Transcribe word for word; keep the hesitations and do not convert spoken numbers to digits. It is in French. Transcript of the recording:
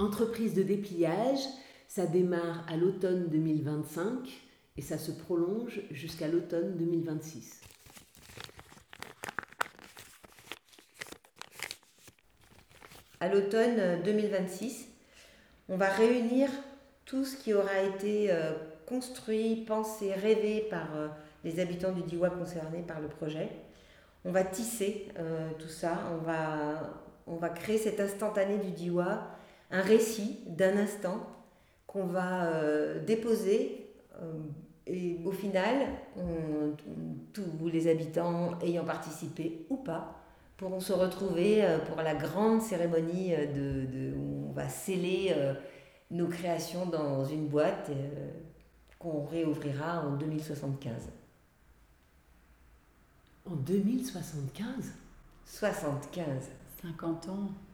Entreprise de dépliage, ça démarre à l'automne deux mille vingt-cinq et ça se prolonge jusqu'à l'automne deux mille vingt-six. À l'automne deux mille vingt-six, on va réunir tout ce qui aura été euh, construit, pensé, rêvé par euh, les habitants du Diois concernés par le projet. On va tisser euh, tout ça, on va, on va créer cet instantané du Diois, un récit d'un instant qu'on va euh, déposer euh, et au final, on, tous les habitants ayant participé ou pas pourront se retrouver pour la grande cérémonie de, de, où on va sceller euh, nos créations dans une boîte euh, qu'on réouvrira en deux mille soixante-quinze. En deux mille soixante-quinze ? soixante-quinze. cinquante ans.